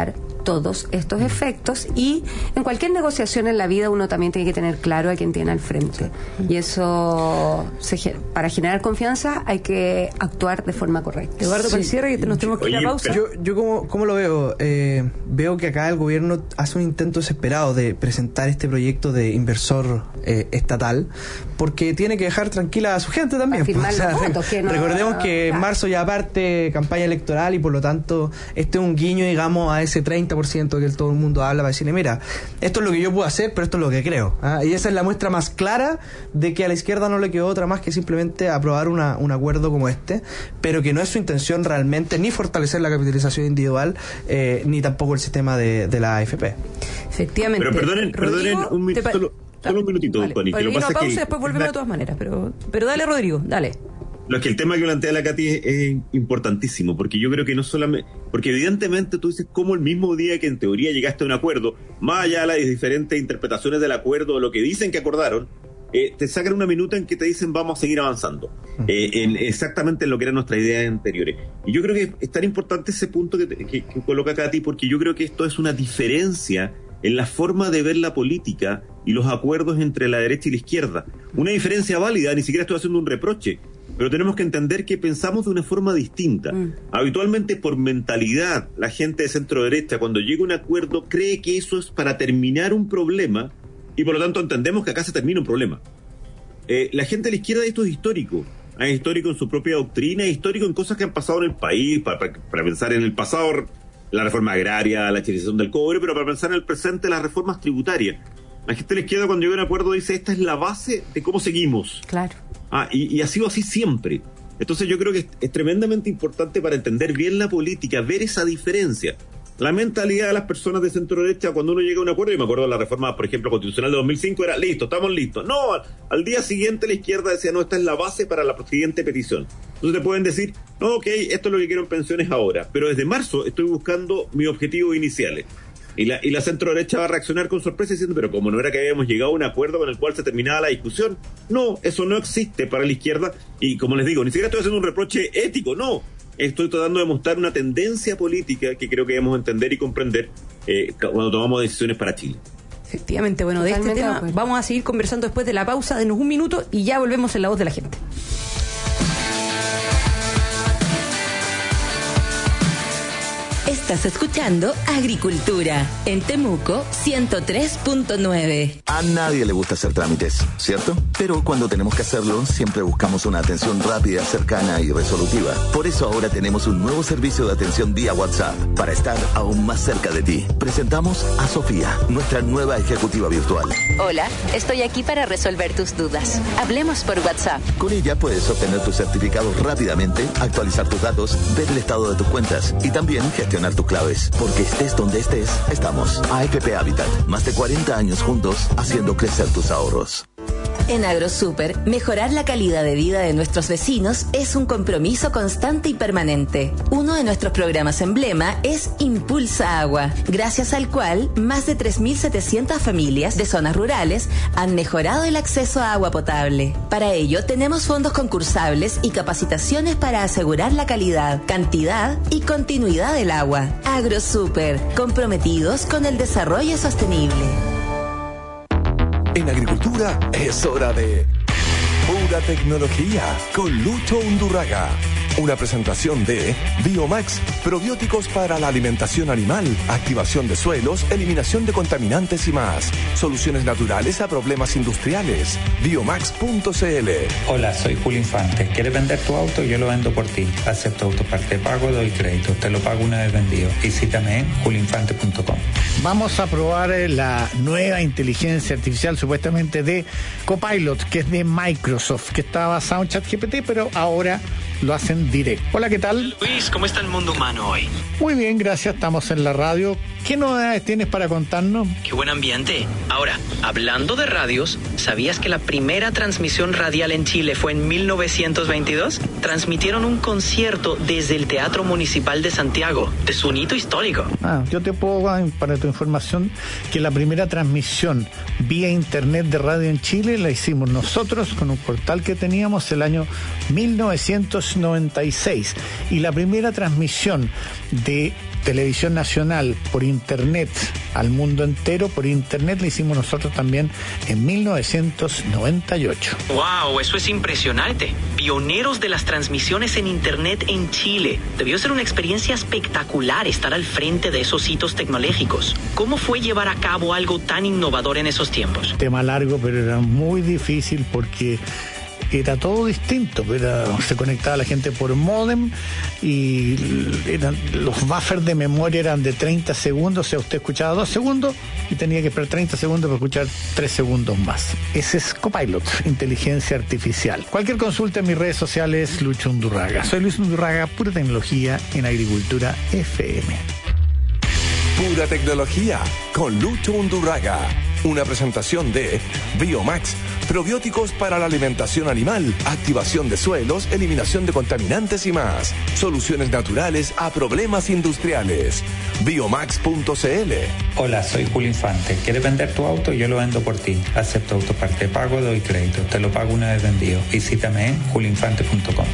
todos estos efectos, y en cualquier negociación en la vida uno también tiene que tener claro a quién tiene al frente. Y eso, para generar confianza hay que actuar de forma correcta. Eduardo, para el cierre, que nos tenemos que ir a pausa. Yo ¿cómo lo veo? Veo que acá el gobierno hace un intento desesperado de presentar este proyecto de inversor estatal, porque tiene que dejar tranquila a su gente también. Recordemos que en marzo ya parte campaña electoral, y por lo tanto este es un guiño, digamos, a ese 30% que todo el mundo habla, para decirle, mira, esto es lo que yo puedo hacer, pero esto es lo que creo. Y esa es la muestra más clara de que a la izquierda no le quedó otra más que simplemente aprobar un acuerdo como este, pero que no es su intención realmente ni fortalecer la capitalización individual, ni tampoco el sistema de la AFP. Efectivamente. Pero perdonen un minuto, solo un minutito, Tony. Que lo pasa es que después volvemos de todas maneras, pero dale, Rodrigo, dale. No, es que el tema que plantea la Katy es importantísimo, porque yo creo que no solamente... Porque evidentemente tú dices cómo el mismo día que en teoría llegaste a un acuerdo, más allá de las diferentes interpretaciones del acuerdo o lo que dicen que acordaron, te sacan una minuta en que te dicen vamos a seguir avanzando, exactamente en lo que eran nuestras ideas anteriores. Y yo creo que es tan importante ese punto que coloca Katy, porque yo creo que esto es una diferencia en la forma de ver la política y los acuerdos entre la derecha y la izquierda. Una diferencia válida, ni siquiera estoy haciendo un reproche, pero tenemos que entender que pensamos de una forma distinta. Habitualmente, por mentalidad, la gente de centro derecha, cuando llega a un acuerdo, cree que eso es para terminar un problema, y por lo tanto entendemos que acá se termina un problema. La gente de la izquierda, esto es histórico. Es histórico en su propia doctrina, es histórico en cosas que han pasado en el país, para pensar en el pasado, la reforma agraria, la chilización del cobre, pero para pensar en el presente, las reformas tributarias. La gente de la izquierda, cuando llega a un acuerdo, dice, esta es la base de cómo seguimos. Claro. Y ha sido así siempre. Entonces yo creo que es tremendamente importante para entender bien la política, ver esa diferencia. La mentalidad de las personas de centro derecha, cuando uno llega a un acuerdo, y me acuerdo de la reforma, por ejemplo, constitucional de 2005, era listo, estamos listos. No, al día siguiente la izquierda decía, no, esta es la base para la siguiente petición. Entonces te pueden decir, no, ok, esto es lo que quiero en pensiones ahora, pero desde marzo estoy buscando mis objetivos iniciales. Y la centro derecha va a reaccionar con sorpresa diciendo, pero como no era que habíamos llegado a un acuerdo con el cual se terminaba la discusión. No, eso no existe para la izquierda, y como les digo, ni siquiera estoy haciendo un reproche ético, no. Estoy tratando de mostrar una tendencia política que creo que debemos entender y comprender cuando tomamos decisiones para Chile. Efectivamente, bueno, totalmente de este tema vamos a seguir conversando después de la pausa. Denos un minuto y ya volvemos en La Voz de la Gente. Estás escuchando Agricultura en Temuco 103.9. A nadie le gusta hacer trámites, ¿cierto? Pero cuando tenemos que hacerlo, siempre buscamos una atención rápida, cercana y resolutiva. Por eso ahora tenemos un nuevo servicio de atención vía WhatsApp para estar aún más cerca de ti. Presentamos a Sofía, nuestra nueva ejecutiva virtual. Hola, estoy aquí para resolver tus dudas. Hablemos por WhatsApp. Con ella puedes obtener tus certificados rápidamente, actualizar tus datos, ver el estado de tus cuentas y también gestionar tus claves, porque estés donde estés, estamos. AFP Habitat, más de 40 años juntos haciendo crecer tus ahorros. En AgroSuper, mejorar la calidad de vida de nuestros vecinos es un compromiso constante y permanente. Uno de nuestros programas emblema es Impulsa Agua, gracias al cual más de 3.700 familias de zonas rurales han mejorado el acceso a agua potable. Para ello, tenemos fondos concursables y capacitaciones para asegurar la calidad, cantidad y continuidad del agua. AgroSuper, comprometidos con el desarrollo sostenible. En agricultura es hora de Pura Tecnología con Lucho Undurraga. Una presentación de Biomax, probióticos para la alimentación animal, activación de suelos, eliminación de contaminantes y más. Soluciones naturales a problemas industriales. Biomax.cl. Hola, soy Julio Infante. ¿Quieres vender tu auto? Yo lo vendo por ti. Acepto autoparte de pago, doy crédito. Te lo pago una vez vendido. Visítame en julioinfante.com. Vamos a probar la nueva inteligencia artificial supuestamente de Copilot, que es de Microsoft, que está basado en ChatGPT, pero ahora lo hacen directo. Hola, ¿qué tal? Luis, ¿cómo está el mundo humano hoy? Muy bien, gracias, estamos en la radio. ¿Qué novedades tienes para contarnos? ¡Qué buen ambiente! Ahora, hablando de radios, ¿sabías que la primera transmisión radial en Chile fue en 1922? Transmitieron un concierto desde el Teatro Municipal de Santiago, de su hito histórico. Yo te puedo, para tu información, que la primera transmisión vía internet de radio en Chile la hicimos nosotros con un portal que teníamos el año 1996. Y la primera transmisión de televisión nacional por internet al mundo entero, por internet le hicimos nosotros también en 1998. ¡Wow! Eso es impresionante. Pioneros de las transmisiones en internet en Chile. Debió ser una experiencia espectacular estar al frente de esos hitos tecnológicos. ¿Cómo fue llevar a cabo algo tan innovador en esos tiempos? Tema largo, pero era muy difícil porque era todo distinto. Se conectaba la gente por módem y los buffers de memoria eran de 30 segundos. O sea, usted escuchaba 2 segundos y tenía que esperar 30 segundos para escuchar 3 segundos más. Ese es Copilot, inteligencia artificial. Cualquier consulta en mis redes sociales, Lucho Undurraga. Soy Luis Undurraga, pura tecnología en Agricultura FM. Pura tecnología con Lucho Undurraga. Una presentación de Biomax, probióticos para la alimentación animal, activación de suelos, eliminación de contaminantes y más. Soluciones naturales a problemas industriales. Biomax.cl. Hola, soy Julio Infante. ¿Quieres vender tu auto? Yo lo vendo por ti. Acepto autoparte pago, doy crédito. Te lo pago una vez vendido. Visítame en julioinfante.com.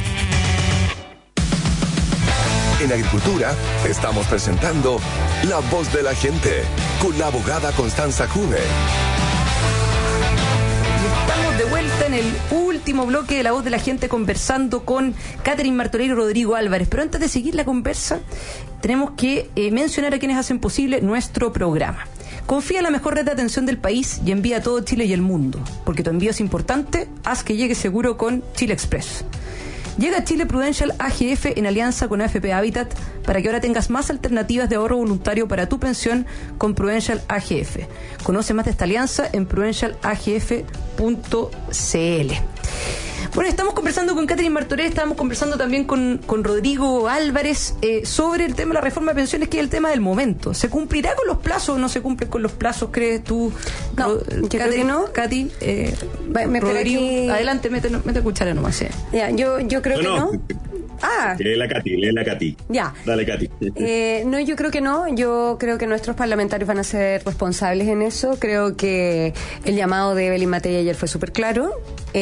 En Agricultura estamos presentando La Voz de la Gente con la abogada Constanza Juve. Estamos de vuelta en el último bloque de La Voz de la Gente conversando con Catherine Martorell y Rodrigo Álvarez. Pero antes de seguir la conversa, tenemos que mencionar a quienes hacen posible nuestro programa. Confía en la mejor red de atención del país y envía a todo Chile y el mundo. Porque tu envío es importante, haz que llegue seguro con Chile Express. Llega a Chile Prudential AGF en alianza con AFP Habitat para que ahora tengas más alternativas de ahorro voluntario para tu pensión con Prudential AGF. Conoce más de esta alianza en prudentialagf.cl. Bueno, estamos conversando con Catherine Martorell, estábamos conversando también con Rodrigo Álvarez sobre el tema de la reforma de pensiones, que es el tema del momento. ¿Se cumplirá con los plazos o no se cumplen con los plazos, crees tú? No, yo creo que no. Katy, Rodrigo, adelante, mete cuchara nomás. Ya, yo creo que no. Lee la Katy. Ya. Dale, Katy. No, yo creo que no. Yo creo que nuestros parlamentarios van a ser responsables en eso. Creo que el llamado de Evelyn Matei ayer fue súper claro.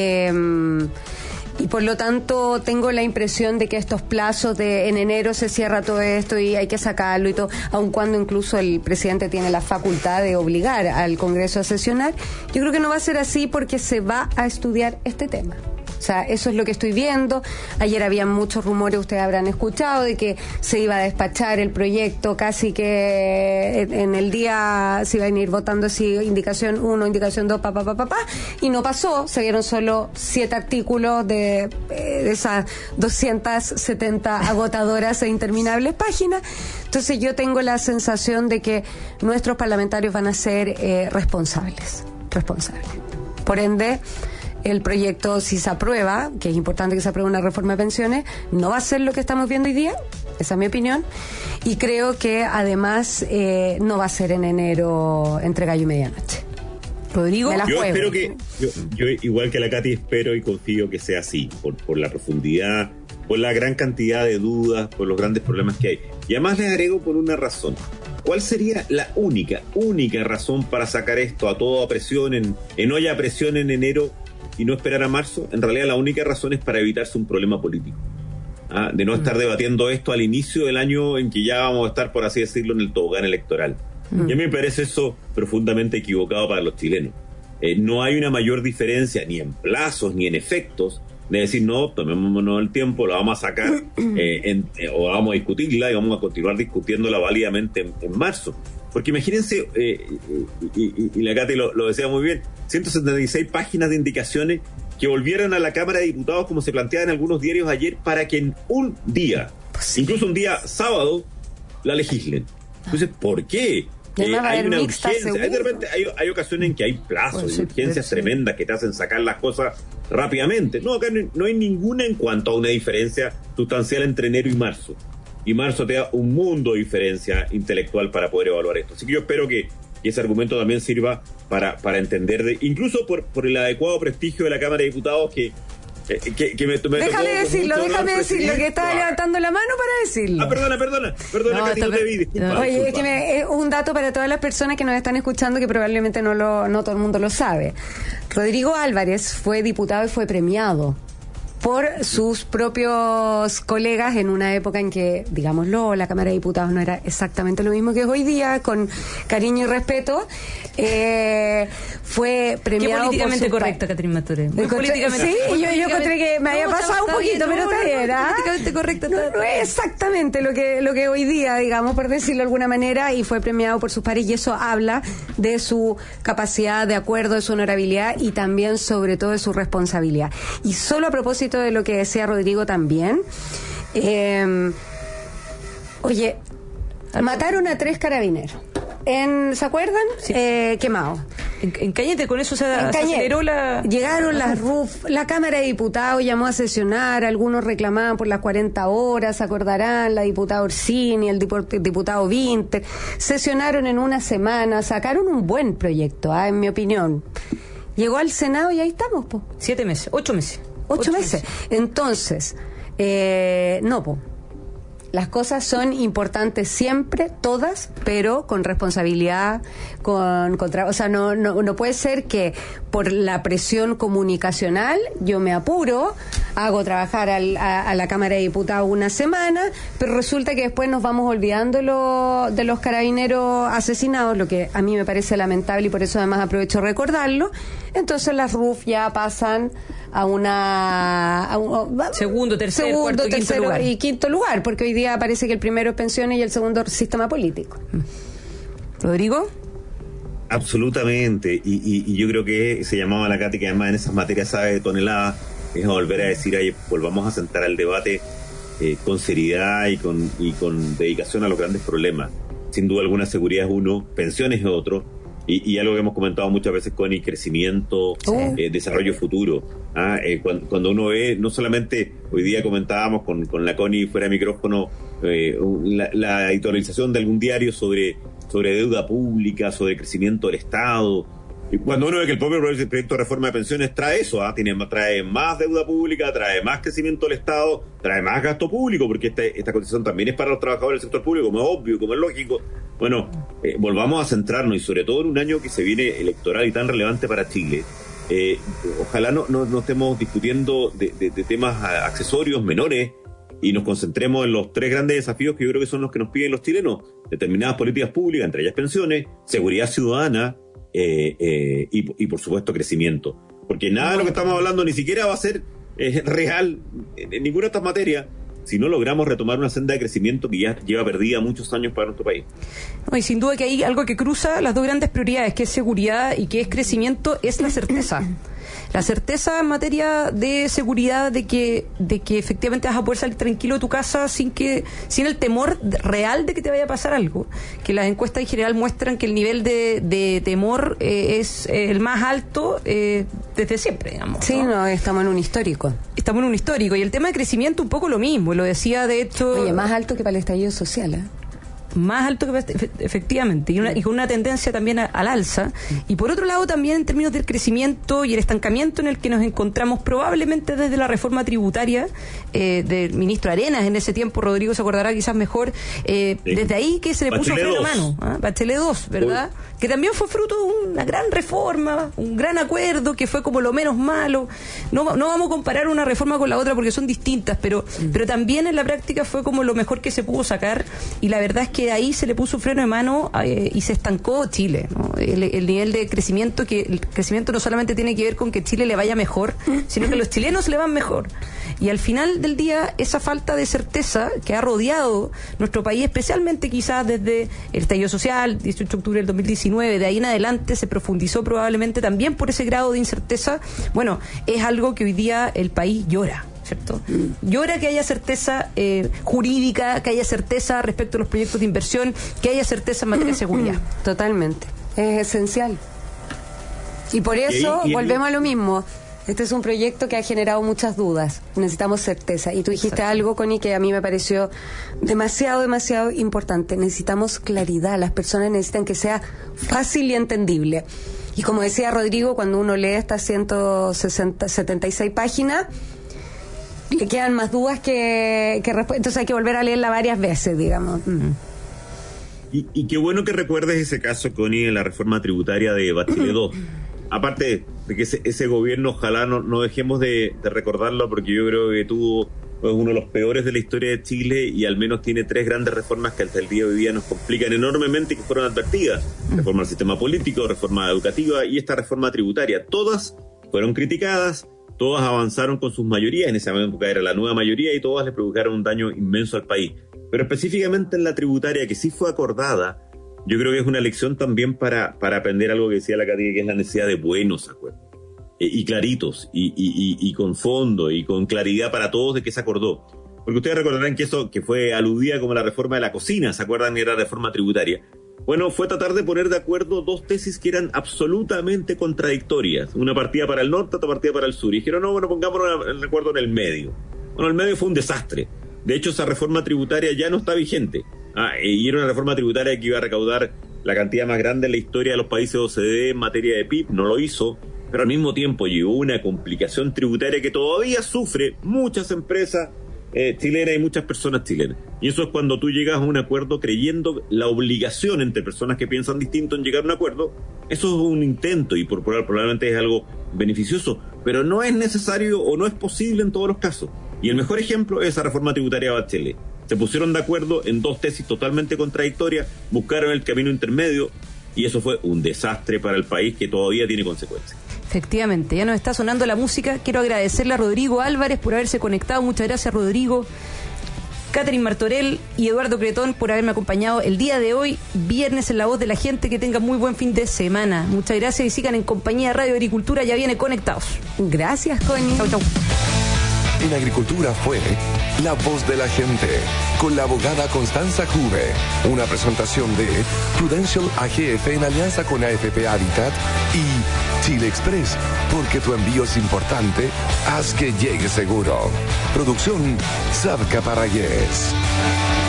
Y por lo tanto tengo la impresión de que estos plazos de en enero se cierra todo esto y hay que sacarlo y todo, aun cuando incluso el presidente tiene la facultad de obligar al Congreso a sesionar. Yo creo que no va a ser así porque se va a estudiar este tema. O sea, eso es lo que estoy viendo. Ayer había muchos rumores, ustedes habrán escuchado, de que se iba a despachar el proyecto casi que en el día se iban a ir votando así, indicación 1, indicación 2, y no pasó. Se vieron solo 7 artículos de esas 270 agotadoras e interminables páginas. Entonces yo tengo la sensación de que nuestros parlamentarios van a ser responsables. Por ende, el proyecto, si se aprueba, que es importante que se apruebe una reforma de pensiones, no va a ser lo que estamos viendo hoy día, esa es mi opinión, y creo que además no va a ser en enero entre gallo y medianoche. Rodrigo, yo espero que, yo igual que la Katy, espero y confío que sea así, por la profundidad, por la gran cantidad de dudas, por los grandes problemas que hay. Y además les agrego por una razón. ¿Cuál sería la única razón para sacar esto a toda presión, en olla a presión en enero y no esperar a marzo? En realidad la única razón es para evitarse un problema político. De no estar debatiendo esto al inicio del año en que ya vamos a estar, por así decirlo, en el tobogán electoral. Y a mí me parece eso profundamente equivocado para los chilenos. No hay una mayor diferencia ni en plazos ni en efectos de decir, no, tomémonos el tiempo, la vamos a sacar o vamos a discutirla y vamos a continuar discutiéndola válidamente en marzo. Porque imagínense, y la Katy lo decía muy bien, 176 páginas de indicaciones que volvieran a la Cámara de Diputados como se planteaba en algunos diarios ayer para que en un día, incluso un día sábado, la legislen. Entonces, ¿por qué? Hay una urgencia, de repente hay ocasiones en que hay plazos y urgencias tremendas que te hacen sacar las cosas rápidamente. No, acá no hay ninguna en cuanto a una diferencia sustancial entre enero y marzo. Y marzo te da un mundo de diferencia intelectual para poder evaluar esto. Así que yo espero que ese argumento también sirva para entender, incluso por el adecuado prestigio de la Cámara de Diputados que me déjame decirlo, que estaba levantando la mano para decirlo. Perdona, no, Katy, no te vi, disculpa. Oye, es que un dato para todas las personas que nos están escuchando que probablemente no todo el mundo lo sabe. Rodrigo Álvarez fue diputado y fue premiado por sus propios colegas en una época en que, digámoslo, la Cámara de Diputados no era exactamente lo mismo que es hoy día, con cariño y respeto. Fue premiado. Qué políticamente correcta, Catherine Mature. Sí, yo encontré que me había pasado un poquito, pero está bien. Políticamente correcta. No es exactamente lo que hoy día, digamos, por decirlo de alguna manera, y fue premiado por sus pares, y eso habla de su capacidad de acuerdo, de su honorabilidad y también, sobre todo, de su responsabilidad. Y solo a propósito de lo que decía Rodrigo también, oye, mataron a 3 carabineros. ¿Se acuerdan? Sí. Quemados. En Cañete, con eso se aceleró la... Llegaron las RUF, la Cámara de Diputados llamó a sesionar, algunos reclamaban por las 40 horas, se acordarán, la diputada Orsini, el diputado Winter, sesionaron en una semana, sacaron un buen proyecto, en mi opinión. Llegó al Senado y ahí estamos, po. 7 meses, 8 meses. 8 meses. Entonces, las cosas son importantes siempre, todas, pero con responsabilidad, o sea, no puede ser que por la presión comunicacional yo me apuro, hago trabajar a la Cámara de Diputados una semana, pero resulta que después nos vamos olvidando de los carabineros asesinados, lo que a mí me parece lamentable y por eso además aprovecho recordarlo. Entonces las RUF ya pasan a segundo, tercero, lugar. Y quinto lugar, porque hoy día parece que el primero es pensiones y el segundo sistema político. ¿Rodrigo? Absolutamente, y yo creo que se llamaba a la Katy, que además en esas materias sabe de toneladas, es volver a decir, volvamos a sentar al debate con seriedad y con dedicación a los grandes problemas. Sin duda alguna, seguridad es uno, pensiones es otro, y algo que hemos comentado muchas veces, Connie, crecimiento, desarrollo futuro. Cuando uno ve, no solamente hoy día comentábamos con la Connie fuera de micrófono, la editorialización de algún diario sobre deuda pública, sobre crecimiento del Estado. Y cuando uno ve que el propio proyecto de reforma de pensiones trae eso, trae más deuda pública, trae más crecimiento del Estado, trae más gasto público, porque esta cotización también es para los trabajadores del sector público, como es obvio, como es lógico. Bueno, volvamos a centrarnos, y sobre todo en un año que se viene electoral y tan relevante para Chile. Ojalá no estemos discutiendo de temas accesorios, menores, y nos concentremos en los 3 grandes desafíos que yo creo que son los que nos piden los chilenos: determinadas políticas públicas, entre ellas pensiones, seguridad ciudadana, y por supuesto crecimiento, porque nada de lo que estamos hablando ni siquiera va a ser real en ninguna de estas materias si no logramos retomar una senda de crecimiento que ya lleva perdida muchos años para nuestro país. No, y sin duda que hay algo que cruza las 2 grandes prioridades, que es seguridad y que es crecimiento, es la certeza. La certeza en materia de seguridad de que efectivamente vas a poder salir tranquilo de tu casa sin el temor real de que te vaya a pasar algo. Que las encuestas en general muestran que el nivel de temor es el más alto desde siempre, digamos. Sí, no, estamos en un histórico. Estamos en un histórico. Y el tema de crecimiento un poco lo mismo. Lo decía, de hecho... Oye, más alto que para el estallido social, más alto que efectivamente, y con una tendencia también al alza. Y por otro lado también en términos del crecimiento y el estancamiento en el que nos encontramos probablemente desde la reforma tributaria del ministro Arenas en ese tiempo, Rodrigo se acordará quizás mejor, desde ahí que se le puso freno a mano, Bachelet 2, ¿verdad? Que también fue fruto de una gran reforma, un gran acuerdo que fue como lo menos malo. No vamos a comparar una reforma con la otra porque son distintas, pero también en la práctica fue como lo mejor que se pudo sacar, y la verdad es que ahí se le puso freno de mano y se estancó Chile, ¿no? El nivel de crecimiento, que el crecimiento no solamente tiene que ver con que Chile le vaya mejor, sino que los chilenos le van mejor. Y al final del día, esa falta de certeza que ha rodeado nuestro país, especialmente quizás desde el estallido social, 18 de octubre del 2019, de ahí en adelante se profundizó probablemente también por ese grado de incerteza. Bueno, es algo que hoy día el país llora, ¿cierto? Llora que haya certeza jurídica, que haya certeza respecto a los proyectos de inversión, que haya certeza en materia de seguridad. Totalmente, es esencial. Y por eso volvemos a lo mismo. Este es un proyecto que ha generado muchas dudas. Necesitamos certeza. Y tú dijiste algo, Connie, que a mí me pareció demasiado importante. Necesitamos claridad. Las personas necesitan que sea fácil y entendible. Y como decía Rodrigo, cuando uno lee estas 176 páginas, le quedan más dudas que respuestas. Entonces hay que volver a leerla varias veces, digamos. Y qué bueno que recuerdes ese caso, Connie, de la reforma tributaria de Bachelet 2. Aparte, de que ese gobierno, ojalá no dejemos de recordarlo, porque yo creo que tuvo uno de los peores de la historia de Chile y al menos tiene 3 grandes reformas que hasta el día de hoy día nos complican enormemente y que fueron advertidas. Reforma del sistema político, reforma educativa y esta reforma tributaria. Todas fueron criticadas, todas avanzaron con sus mayorías, en esa época era la nueva mayoría y todas le provocaron un daño inmenso al país. Pero específicamente en la tributaria, que sí fue acordada, yo creo que es una lección también para aprender algo que decía la Katy, que es la necesidad de buenos acuerdos. Y claritos, y con fondo, y con claridad para todos de qué se acordó. Porque ustedes recordarán que eso que fue aludida como la reforma de la cocina, ¿se acuerdan? Era reforma tributaria. Bueno, fue tratar de poner de acuerdo 2 tesis que eran absolutamente contradictorias. Una partida para el norte, otra partida para el sur. Y dijeron, no, bueno, pongámonos el acuerdo en el medio. Bueno, el medio fue un desastre. De hecho, esa reforma tributaria ya no está vigente. Y era una reforma tributaria que iba a recaudar la cantidad más grande en la historia de los países OCDE en materia de PIB. No lo hizo. Pero al mismo tiempo llegó una complicación tributaria que todavía sufre muchas empresas chilenas y muchas personas chilenas. Y eso es cuando tú llegas a un acuerdo creyendo la obligación entre personas que piensan distinto en llegar a un acuerdo. Eso es un intento y probablemente es algo beneficioso, pero no es necesario o no es posible en todos los casos. Y el mejor ejemplo es esa reforma tributaria de Bachelet. Se pusieron de acuerdo en 2 tesis totalmente contradictorias, buscaron el camino intermedio y eso fue un desastre para el país que todavía tiene consecuencias. Efectivamente, ya nos está sonando la música. Quiero agradecerle a Rodrigo Álvarez por haberse conectado. Muchas gracias, Rodrigo. Catherine Martorell y Eduardo Cretón por haberme acompañado el día de hoy, viernes en La Voz de la Gente. Que tengan muy buen fin de semana. Muchas gracias y sigan en compañía de Radio Agricultura. Ya viene Conectados. Gracias, Connie. Chau, chau. En Agricultura fue La Voz de la Gente, con la abogada Constanza Juve. Una presentación de Prudential AGF en alianza con AFP Habitat y Chile Express, porque tu envío es importante, haz que llegue seguro. Producción Savca Parayes.